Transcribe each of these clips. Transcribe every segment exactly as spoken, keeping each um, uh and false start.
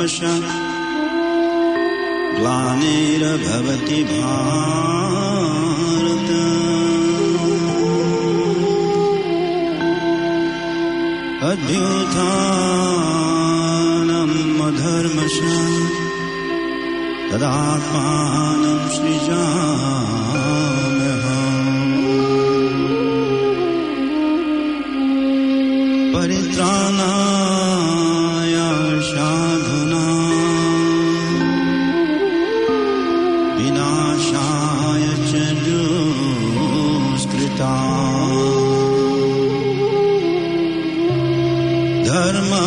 धर्मस्य ग्लानिर्भवति भारत अभ्युत्थानम् अधर्मस्य तदात्मानं सृजाम्यहम् परित्राणाय साधूनां विनाशाय च दुष्कृताम् धर्म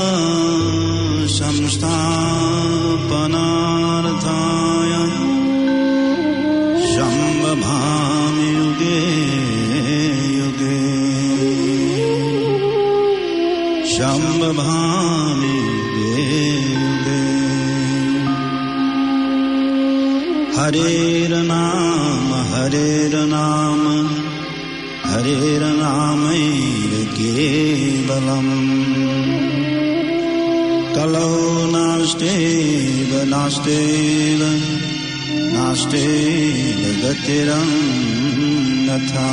संस्थापनार्थाय संभवामि युगे युगे संभवामि युगे युगे हरेर्नाम हरेर्नाम हरेर्नामैव केवलम् कलौ नास्तेव नास्तेव नास्तेव गतिरन्यथा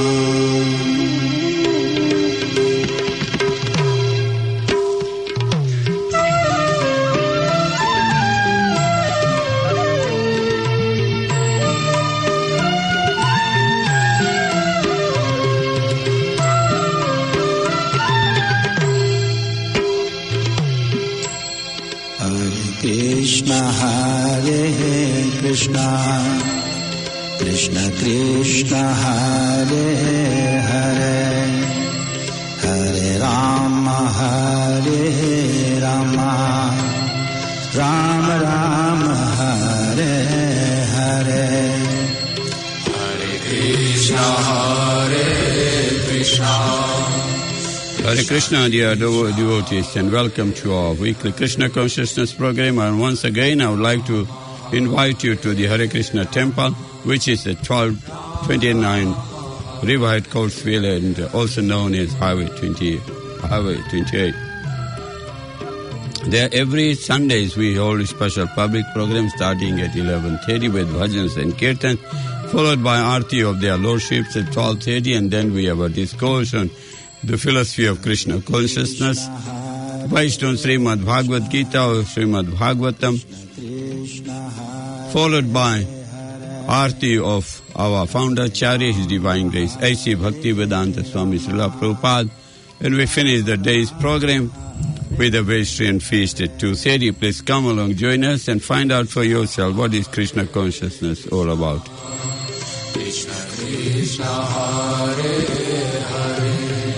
Krishna Hare Krishna Krishna Krishna Hare Hare Hare Rama Hare Rama Rama Rama Hare Hare Hare Krishna Hare Krishna Hare Krishna, dear devotees, and welcome to our weekly Krishna Consciousness program. And once again, I would like to invite you to the Hare Krishna temple, which is at twelve twenty-nine Riverhead Coatesville, and also known as Highway twenty, Highway twenty-eight. There, every Sundays, we hold a special public program starting at eleven thirty with bhajans and kirtan, followed by Aarti of their lordships at twelve thirty, and then we have a discourse on the philosophy of Krishna consciousness, based on Srimad Bhagavad Gita or Srimad Bhagavatam, followed by Aarti of our founder, Acharya, His Divine Grace, A C Bhaktivedanta Swami Srila Prabhupada, and we finish the day's program with a Vegetarian feast at two thirty. Please come along, join us, and find out for yourself what is Krishna consciousness all about. Krishna Krishna Hare Hare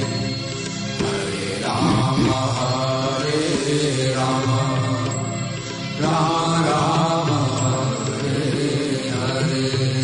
Rama Hare Rama Rama Rama Hare Hare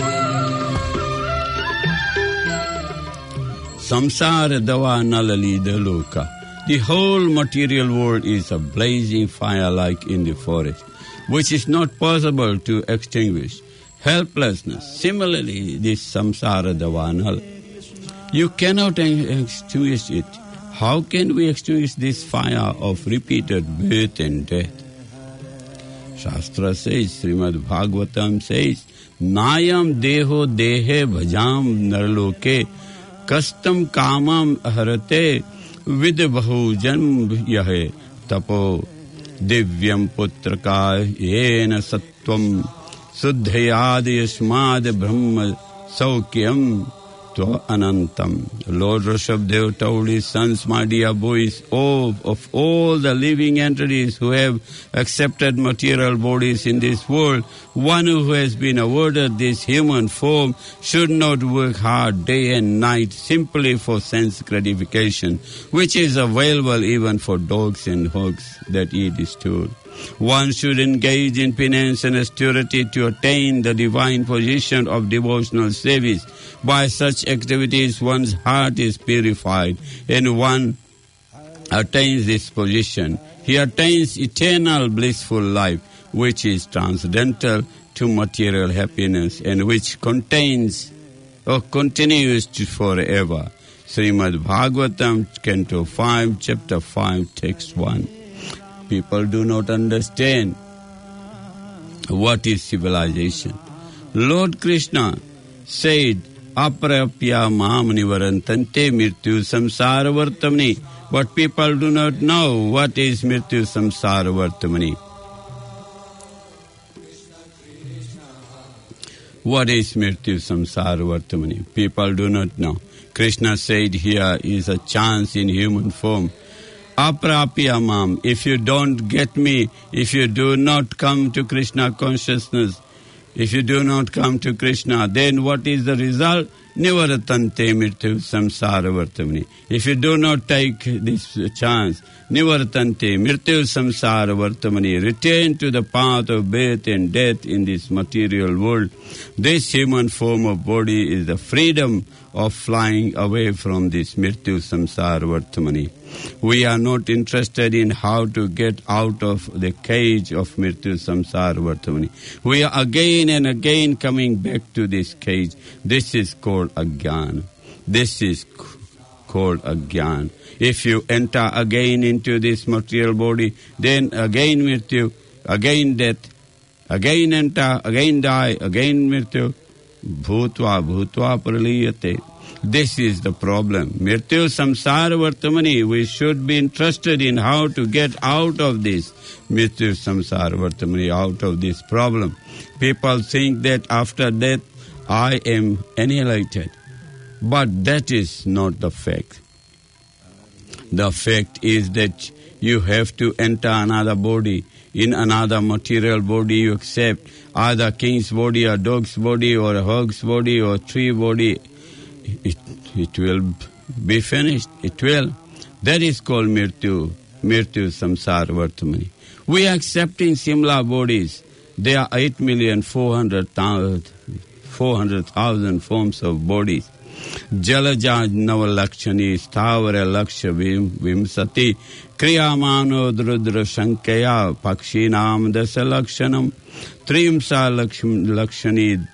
Samsara Dava Nalalida Loka. The whole material world is a blazing fire like in the forest, which is not possible to extinguish. Helplessness. Similarly, this samsara davanal, you cannot extinguish it. How can we extinguish this fire of repeated birth and death? Shastra says, Srimad Bhagavatam says, Nayam deho dehe bhajam narloke kastam kamam harate vidbahu janm yahe tapo divyam putraka yena sattvam Suddhayad yasmad brahma saukyam to anantam. Lord Rishabdev told his sons, my dear boys, oh, of all the living entities who have accepted material bodies in this world, one who has been awarded this human form should not work hard day and night simply for sense gratification, which is available even for dogs and hogs that eat his stool. One should engage in penance and austerity to attain the divine position of devotional service. By such activities, one's heart is purified, and one attains this position. He attains eternal blissful life, which is transcendental to material happiness and which contains or continues to forever. Srimad Bhagavatam, Canto five, Chapter five, Text one. People do not understand what is civilization. Lord Krishna said, Aprapya mam nivarantante mirtyu samsara vartamani. But people do not know what is mirtyu samsara vartamani. What is mirtyu samsara vartamani? People do not know. Krishna said here is a chance in human form. Aprapya mam, if you don't get me, if you do not come to Krishna consciousness, if you do not come to Krishna, then what is the result? Nivaratante mirtyu samsara vartamani. If you do not take this chance, nivaratante mirtyu samsara vartamani, return to the path of birth and death in this material world. This human form of body is the freedom of flying away from this mirtyu samsara vartamani. We are not interested in how to get out of the cage of mirtyu samsara vartamani. We are again and again coming back to this cage. This is called ajnana. This is called ajnana. If you enter again into this material body, then again mirtyu, again death, again enter, again die, again mirtyu, bhutva bhutva praliyate. This is the problem. Mirtyu samsara vartamani. We should be interested in how to get out of this mirtyu samsara vartamani, out of this problem. People think that after death I am annihilated. But that is not the fact. The fact is that you have to enter another body. In another material body you accept either king's body or dog's body or a hog's body or tree body. It, it will be finished. It will. That is called mirtyu, mirtyu samsara vartamani. We are accepting similar bodies. There are eight million four hundred thousand forms of bodies. Jalaja navalakshani stavara laksha vimsati kriyamano drudra shankaya pakshinam dasalakshanam trimsa lakshani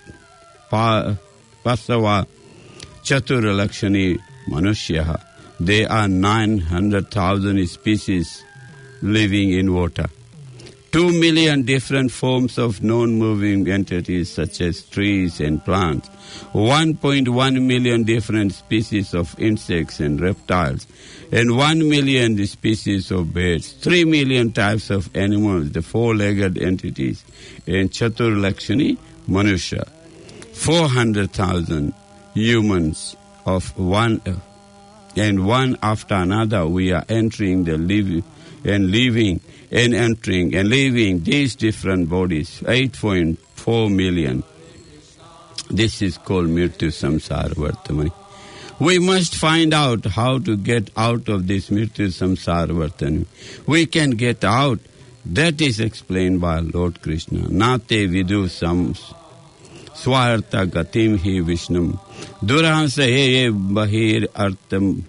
pasava chatura lakshani manushyaha. There are nine hundred thousand species living in water. Two million different forms of non-moving entities such as trees and plants. one point one million different species of insects and reptiles. And one million species of birds. Three million types of animals, the four-legged entities. And Chatur Lakshani, Manusha. Four hundred thousand humans of one, and one after another we are entering the living and living and entering and leaving these different bodies, eight point four million. This is called mirtyu samsara vartamani. We must find out how to get out of this mirtyu samsara vartamani. We can get out. That is explained by Lord Krishna. Nate vidu sam swarta gatim hi vishnam duransa he bahir artam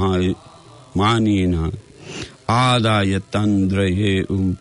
manina Adaya tandraye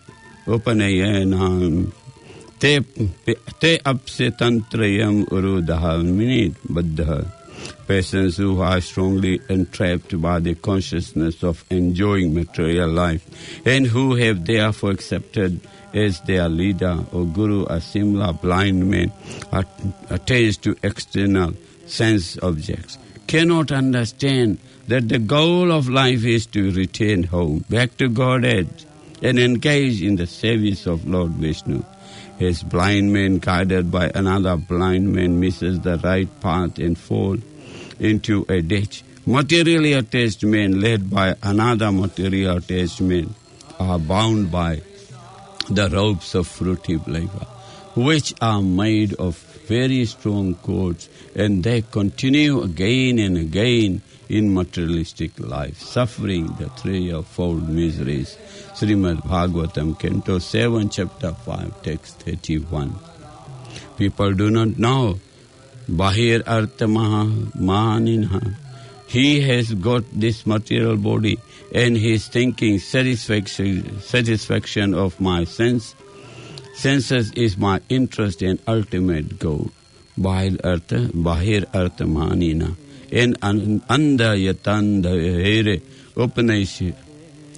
upanayana te te apse tantrayam urudaha minit baddha. Persons who are strongly entrapped by the consciousness of enjoying material life and who have therefore accepted as their leader or guru a similar blind man attached to external sense objects cannot understand that the goal of life is to return home, back to Godhead, and engage in the service of Lord Vishnu. As blind man guided by another blind man misses the right path and falls into a ditch, materially attached men led by another material attached man are bound by the ropes of fruity flavor, which are made of very strong cords, and they continue again and again in materialistic life, suffering the threefold miseries. Srimad Bhagavatam, Canto seven, Chapter five, Text thirty-one. People do not know. Bahir Artha Maninha. He has got this material body and he is thinking satisfaction, satisfaction of my sense. Senses is my interest and ultimate goal. Bahir Artha, Bahir Artha Manina. And Anda Yatanda Here Upanaishi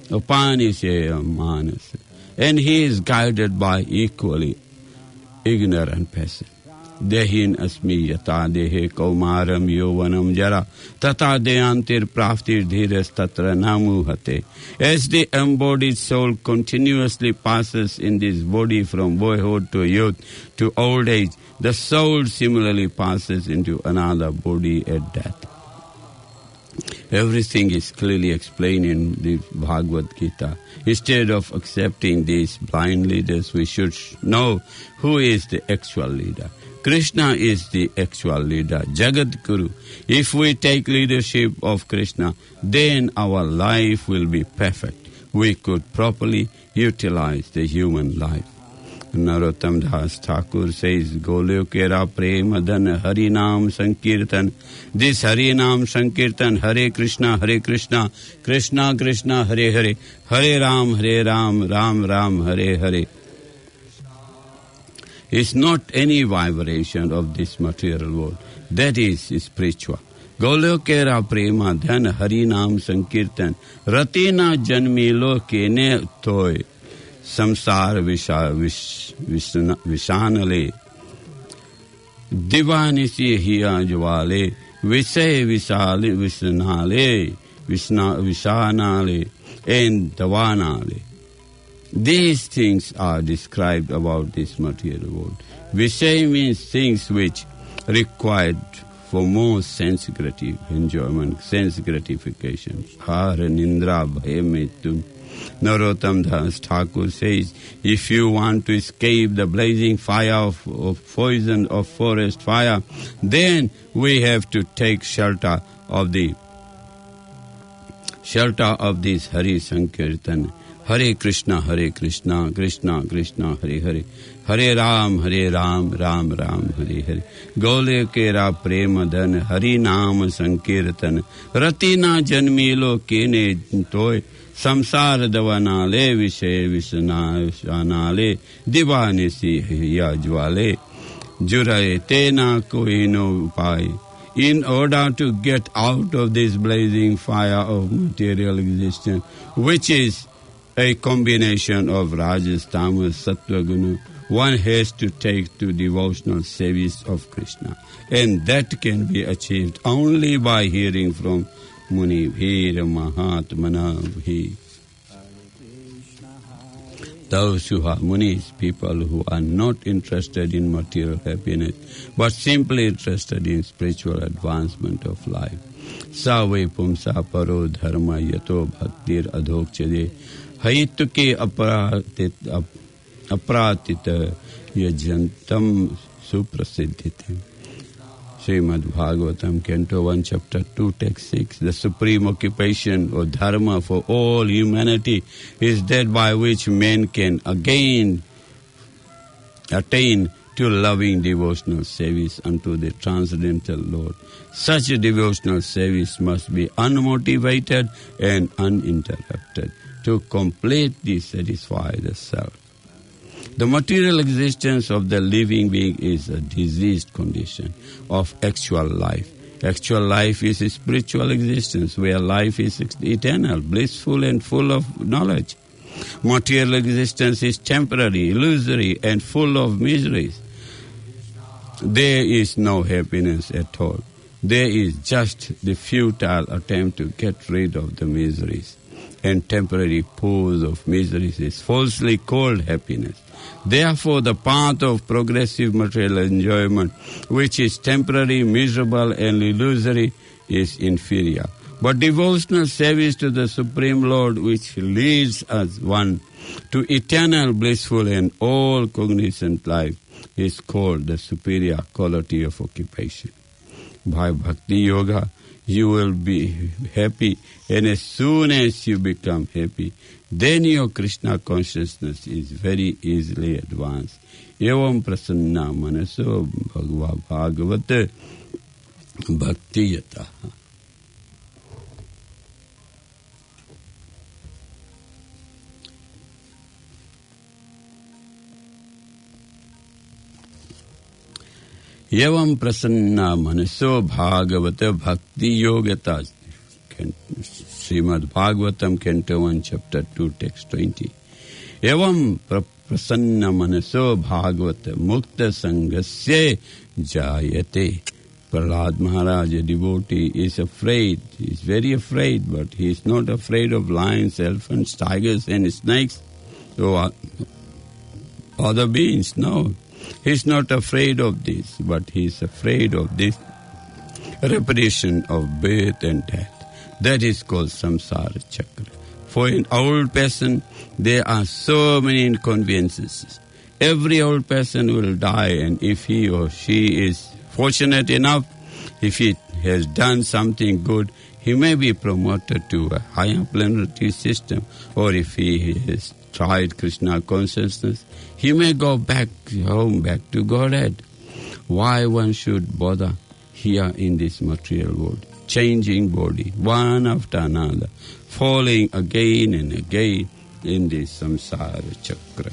Upanishaya Manasa. And he is guided by equally ignorant person. Dehin asmi yata dehe kaumaram yovanam jara tata deyantir praftir dhiras tatra namuhate. As the embodied soul continuously passes in this body from boyhood to youth to old age, the soul similarly passes into another body at death. Everything is clearly explained in the Bhagavad Gita. Instead of accepting these blind leaders, we should know who is the actual leader. Krishna is the actual leader, Jagat Guru. If we take leadership of Krishna, then our life will be perfect. We could properly utilize the human life. Narottam Das Thakur says, Golokera Prema Dhan Hari Nam Sankirtan. This Hari Nam Sankirtan, Hare Krishna, Hare Krishna, Krishna Krishna, Hare Hare, Hare Ram, Hare Ram, Ram Ram, Hare Hare, is not any vibration of this material world. That is spiritual. Golokera Prema Dhan Hari Nam Sankirtan. Ratina Janmi Loke Ne Toy. Samsar visha, vish, vishna, Vishanale Divanisi Hiya Jwale Visay Visale Vishanale Vishna, Vishanale and Davanale. These things are described about this material world. Visay means things which required for more sense gratification, enjoyment, sense gratification. Har Nindra Bhayametum. Narottam Das Thakur says, if you want to escape the blazing fire of, of poison of forest fire, then we have to take shelter of the shelter of this Hari Sankirtan. Hare Krishna, Hare Krishna, Krishna Krishna, Hare Hare, Hare Ram, Hare Ram, Ram Ram, Hare Hare. Gole kera prema dhan, Hari Nam Sankirtan. Ratina janmilo kene toy. Samsara davanale vishay vishanale divanisi yajwale juraye tena koi no upai. In order to get out of this blazing fire of material existence, which is a combination of Rajas, Tamas, Sattva, Guna, one has to take to devotional service of Krishna. And that can be achieved only by hearing from Muni Bhira Mahatmana Bhi. Those who are munis, people who are not interested in material happiness, but simply interested in spiritual advancement of life. Save pumsa paro dharma yato bhaktir adhokchade haituke aparatit apratita yajantam suprasiddhite. Srimad Bhagavatam, Canto one, Chapter two, Text six. The supreme occupation or dharma for all humanity is that by which men can again attain to loving devotional service unto the transcendental Lord. Such a devotional service must be unmotivated and uninterrupted to completely satisfy the self. The material existence of the living being is a diseased condition of actual life. Actual life is a spiritual existence where life is eternal, blissful and full of knowledge. Material existence is temporary, illusory and full of miseries. There is no happiness at all. There is just the futile attempt to get rid of the miseries. And temporary pose of miseries is falsely called happiness. Therefore, the path of progressive material enjoyment, which is temporary, miserable and illusory, is inferior. But devotional service to the Supreme Lord, which leads us one to eternal, blissful and all-cognizant life, is called the superior quality of occupation. By Bhakti Yoga, you will be happy, and as soon as you become happy, then your Krishna consciousness is very easily advanced. Evam prasanna manaso bhagava bhagavata bhakti yata. Evam prasanna manaso bhagavata bhakti yogata. Srimad Bhagavatam, Canto one, Chapter two, Text twenty. Evam prasanna manaso bhagavata mukta sangasya jayate. Prahlad Maharaj, a devotee, is afraid. He is very afraid, but he is not afraid of lions, elephants, tigers and snakes or other beings. No, he is not afraid of this, but he is afraid of this repetition of birth and death. That is called samsara chakra. For an old person, there are so many inconveniences. Every old person will die, and if he or she is fortunate enough, if he has done something good, he may be promoted to a higher planetary system, or if he has tried Krishna consciousness, he may go back home, back to Godhead. Why one should bother here in this material world, changing body, one after another, falling again and again in this samsara chakra?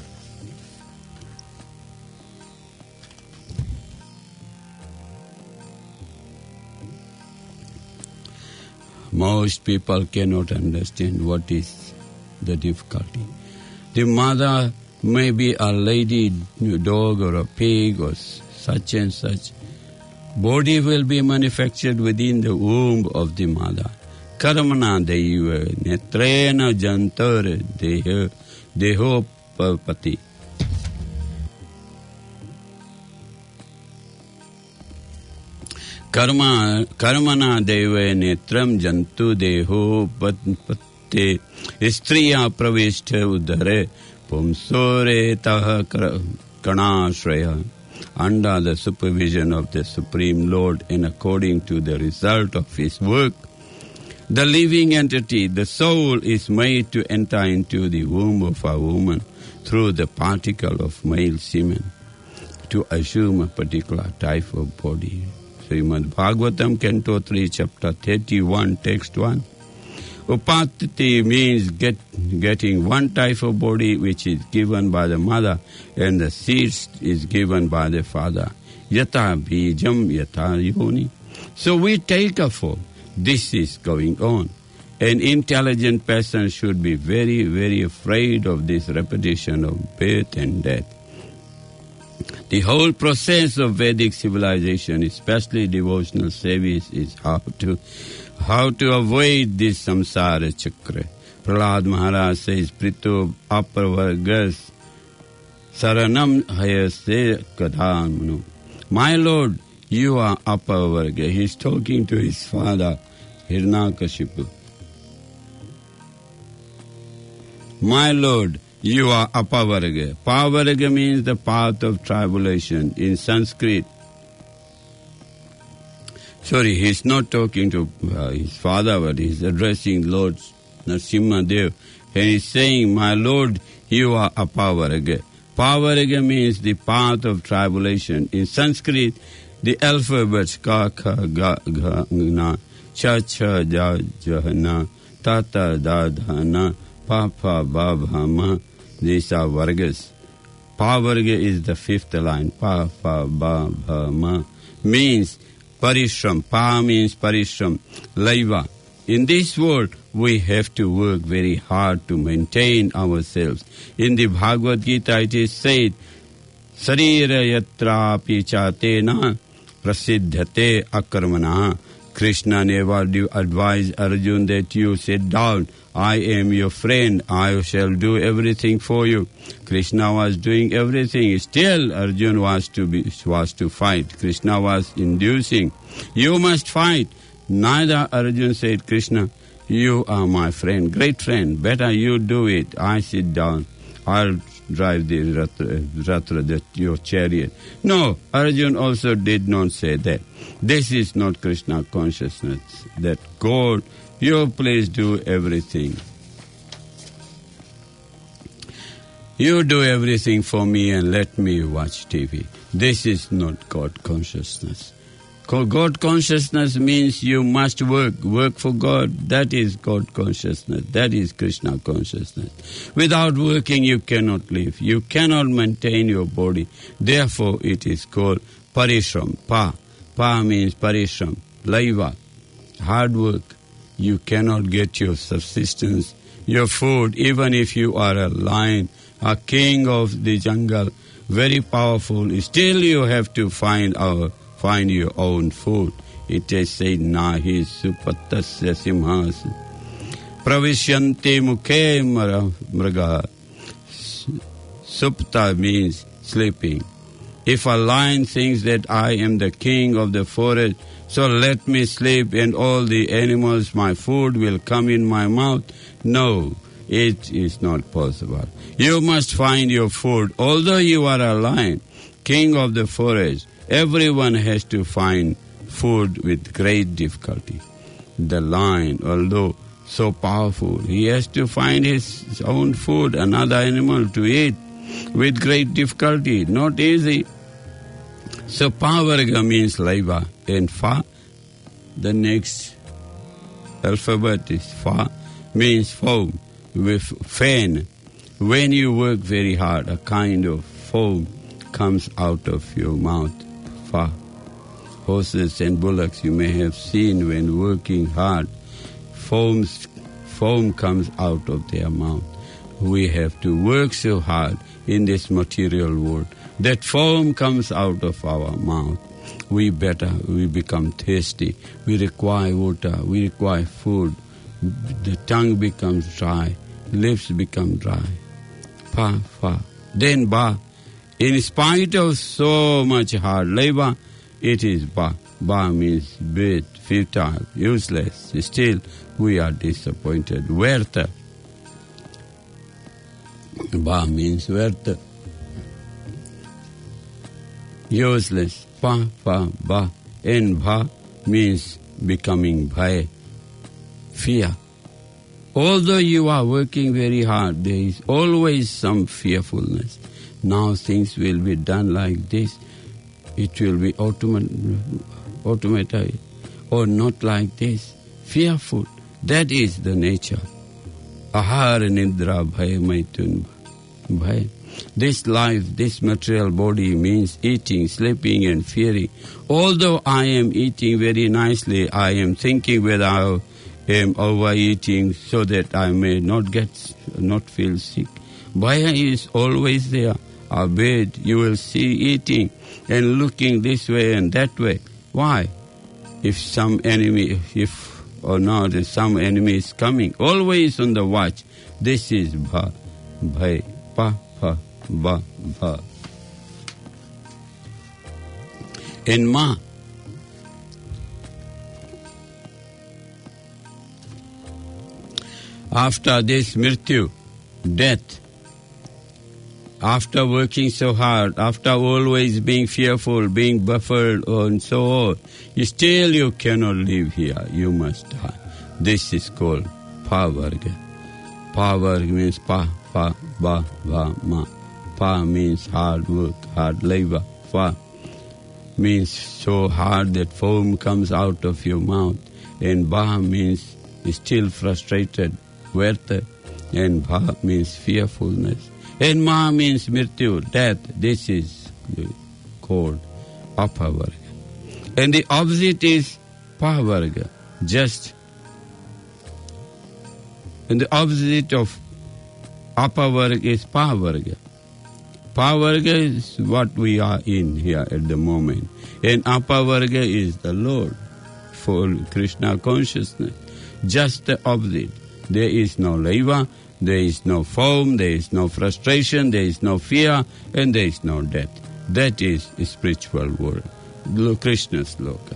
Most people cannot understand what is the difficulty. The mother may be a lady dog or a pig or such and such. Body will be manufactured within the womb of the mother. Karmana deiva netrena jantar deho deho pati. Karma, karmana deva netram jantu deho patte istriya pravishta udare pumsore taha kanashraya. Under the supervision of the Supreme Lord and according to the result of his work, the living entity, the soul, is made to enter into the womb of a woman through the particle of male semen to assume a particular type of body. Srimad Bhagavatam, Canto three, Chapter thirty-one, Text one. Upatiti means get, getting one type of body which is given by the mother, and the seed is given by the father. Yata bijam yata yoni. So we take a form. This is going on. An intelligent person should be very, very afraid of this repetition of birth and death. The whole process of Vedic civilization, especially devotional service, is how to how to avoid this samsara chakra. Prahlad Maharaj says, Prito aparvargas saranam hayase kadhamanu. My Lord, you are aparvarga. He is talking to his father, Hiranyakashipu. My Lord, you are apavarga. Pavarga means the path of tribulation. In Sanskrit, sorry, he's not talking to uh, his father, but he's addressing Lord Narasimha Dev. And he's saying, my Lord, you are apavarga. Pavarga means the path of tribulation. In Sanskrit, the alphabets ka, kha, ga, gha, na, cha, cha, ja, ja, na, ta, ta, da, dha, na, pa, pa, ba, bha, ma. These are vargas. Pa varga is the fifth line. Pa, pa, ba, bha, ma. Means parishram. Pa means parishram. Laiva. In this world, we have to work very hard to maintain ourselves. In the Bhagavad Gita, it is said, Sarira yatra pichatena prasiddhate akarmana. Krishna never advised Arjuna that you sit down. I am your friend. I shall do everything for you. Krishna was doing everything. Still, Arjuna was to be was to fight. Krishna was inducing. You must fight. Neither Arjuna said, Krishna, you are my friend, great friend. Better you do it. I sit down. I'll drive the ratra, ratra the, your chariot. No, Arjuna also did not say that. This is not Krishna consciousness. That God, you please do everything. You do everything for me and let me watch T V. This is not God consciousness. God consciousness means you must work, work for God. That is God consciousness. That is Krishna consciousness. Without working, you cannot live. You cannot maintain your body. Therefore, it is called parishram. Pa. Pa means parishram. Laiva. Hard work. you cannot get your subsistence, your food, even if you are a lion, a king of the jungle, very powerful, still you have to find our find your own food. It is said, Nahi supattasya simhas pravishyanti mukhe mraga. Supta means sleeping. If a lion thinks that I am the king of the forest, so let me sleep and all the animals, my food will come in my mouth. No, it is not possible. You must find your food. Although you are a lion, king of the forest, everyone has to find food with great difficulty. The lion, although so powerful, he has to find his own food, another animal to eat with great difficulty. Not easy. So Pavarga means laiva, and Fa, the next alphabet is Fa, means foam, with fan. When you work very hard, a kind of foam comes out of your mouth. Fa. Horses and bullocks you may have seen when working hard, foams, foam comes out of their mouth. We have to work so hard in this material world that foam comes out of our mouth. We better, we become thirsty. We require water. We require food. The tongue becomes dry. Lips become dry. Pa, fa. Then ba. In spite of so much hard labor, it is ba. Ba means bad, futile, useless. Still, we are disappointed. Verta. Ba means verta. Useless. Pa, fa, ba. And bha means becoming bhai. Fear. Although you are working very hard, there is always some fearfulness. Now things will be done like this. It will be automatic, automatic, or not like this. Fearful. That is the nature. Ahar nidra bhai maitun bhai. This life, this material body means eating, sleeping and fearing. Although I am eating very nicely, I am thinking whether I am overeating so that I may not get, not feel sick. Bhaya is always there. Abed, you will see eating and looking this way and that way. Why? If some enemy, if or not, if some enemy is coming, always on the watch. This is bha, bhai, pa, pa, ba, ba. In ma, after this mrityu, death, after working so hard, after always being fearful, being buffered and so on, still you cannot live here. You must die. This is called pavarga. Pavarga means pa, fa, ba, va, ma. Pa means hard work, hard labor. Fa means so hard that foam comes out of your mouth. And ba means still frustrated, verta. And bha means fearfulness. And ma means mrityu, death. This is called apavarga. And the opposite is pavarga, just. And the opposite of apavarga is pavarga. Pavarga is what we are in here at the moment. And apavarga is the Lord, full Krishna consciousness. Just the opposite. There is no leva. There is no foam, there is no frustration, there is no fear, and there is no death. That is a spiritual world. Krishna's loka.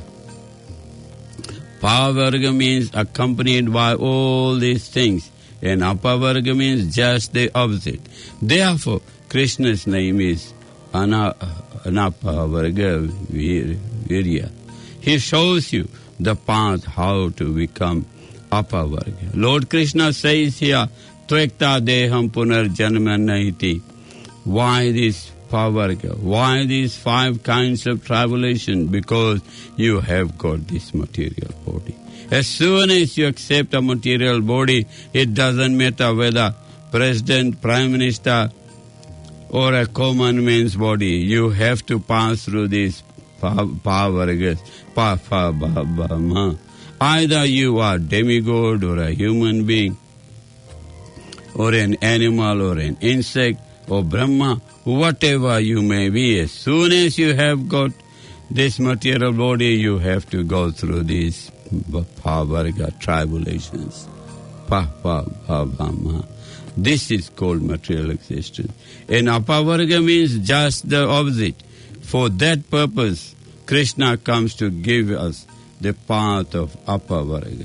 Pavarga means accompanied by all these things, and apavarga means just the opposite. Therefore, Krishna's name is Ana, Anapavarga Virya. He shows you the path how to become apavarga. Lord Krishna says here, Tvekta deham punar janmanaiti. Why this pavarga? Why these five kinds of tribulation? Because you have got this material body. As soon as you accept a material body, it doesn't matter whether president, prime minister, or a common man's body. You have to pass through these pavargas. Pa, fa, ba, ba, ma. Either you are demigod or a human being, or an animal or an insect or Brahma, whatever you may be, as soon as you have got this material body, you have to go through these pavarga tribulations. Pa, pa, pa, pa, ma. This is called material existence. And apavarga means just the opposite. For that purpose, Krishna comes to give us the path of apavarga.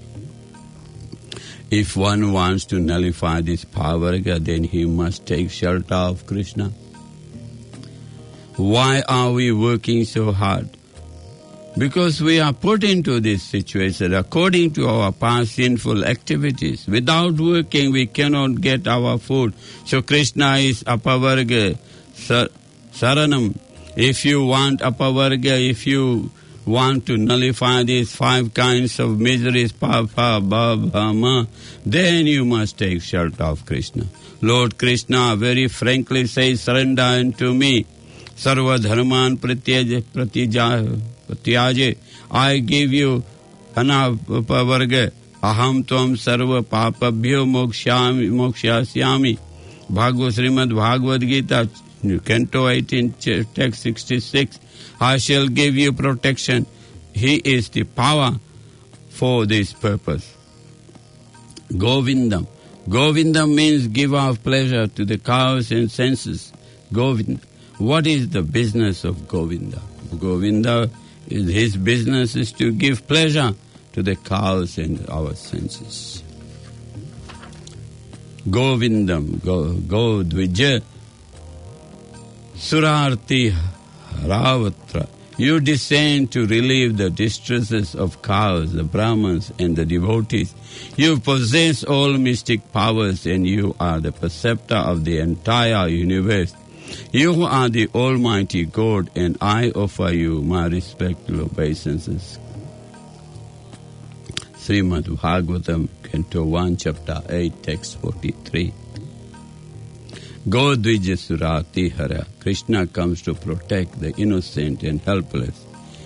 If one wants to nullify this pavarga, then he must take shelter of Krishna. Why are we working so hard? Because we are put into this situation according to our past sinful activities. Without working, we cannot get our food. So Krishna is apavarga, saranam. If you want apavarga, if you want to nullify these five kinds of miseries, pa, pa, ba, ba, ma, then you must take shelter of Krishna. Lord Krishna very frankly says, surrender unto me. Sarva dharman pratyaje, pratyaje. I give you anapavarga. Aham tvam sarva papabhyo mokshami, mokshasyami. Bhagavad Srimad Bhagavad Gita, Canto eighteen, text sixty-six. I shall give you protection. He is the power for this purpose. Govindam. Govindam means giver of pleasure to the cows and senses. Govinda. What is the business of Govinda? Govinda, is, his business is to give pleasure to the cows and our senses. Govindam, go, go dvija, surarti ravatra. You descend to relieve the distresses of cows, the Brahmins and the devotees. You possess all mystic powers and you are the preceptor of the entire universe. You are the Almighty God and I offer you my respectful obeisances. Srimad Bhagavatam, Canto one, Chapter eight, Text forty-three. Godvija surati hara. Krishna comes to protect the innocent and helpless.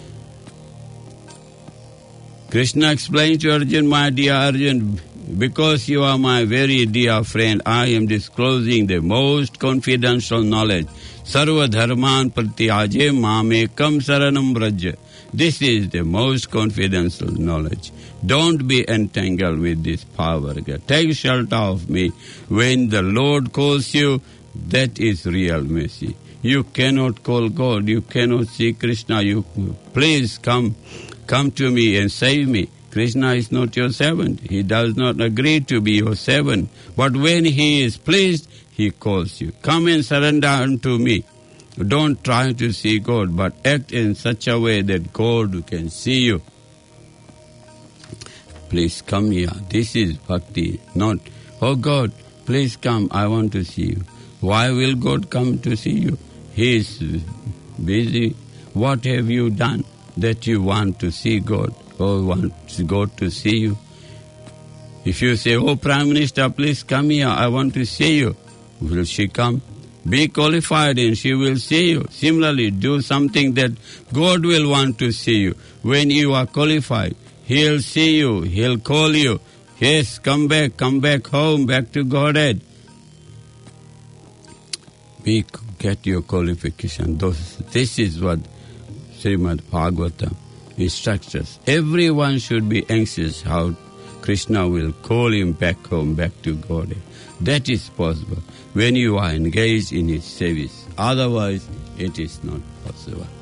Krishna explains to Arjuna, my dear Arjuna, because you are my very dear friend, I am disclosing the most confidential knowledge. Sarva dharman pratyaje mamekam saranam braja. This is the most confidential knowledge. Don't be entangled with this power. Take shelter of me. When the Lord calls you, that is real mercy. You cannot call God. You cannot see Krishna. You please come, come to me and save me. Krishna is not your servant. He does not agree to be your servant. But when he is pleased, he calls you. Come and surrender unto me. Don't try to see God, but act in such a way that God can see you. Please come here. This is bhakti, not, oh God, please come, I want to see you. Why will God come to see you? He is busy. What have you done that you want to see God or want God to see you? If you say, oh Prime Minister, please come here, I want to see you, will she come? Be qualified and she will see you. Similarly, do something that God will want to see you. When you are qualified, He'll see you, He'll call you. Yes, come back, come back home, back to Godhead. Be, get your qualification. Those, this is what Srimad Bhagavatam instructs us. Everyone should be anxious how Krishna will call him back home, back to Godhead. That is possible when you are engaged in His service. Otherwise, it is not possible.